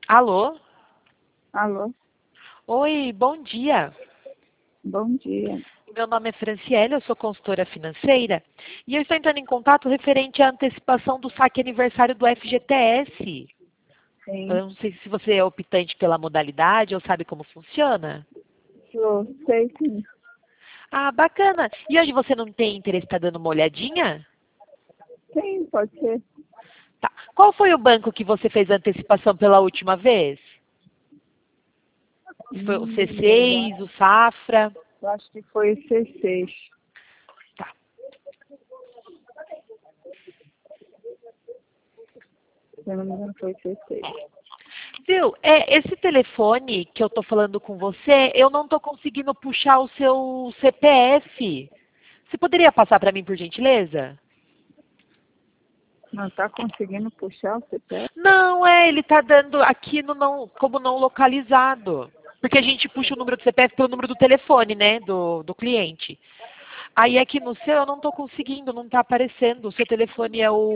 Alô? Alô, Oi, bom dia. bom dia. Meu nome é Franciele, eu sou consultora financeira e eu estou entrando em contato referente à antecipação do saque aniversário do FGTS. Eu Sim, não sei se você é optante pela modalidade ou sabe como funciona. sei sim. Ah, bacana. E hoje você não tem interesse em estar dando uma olhadinha? Sim, pode ser. Tá. Qual foi o banco que você fez a antecipação pela última vez? Foi o C6, o Safra? Eu acho que foi C6. Tá. Se eu não me engano, foi C6. Viu, esse telefone que eu tô falando com você, eu não tô conseguindo puxar o seu CPF. Você poderia passar para mim, por gentileza? Não está conseguindo puxar o CPF? Não, ele tá dando aqui no não, como não localizado. Porque a gente puxa o número do CPF pelo número do telefone, né, do cliente. Aí aqui no seu eu não tô conseguindo, não tá aparecendo. O seu telefone é o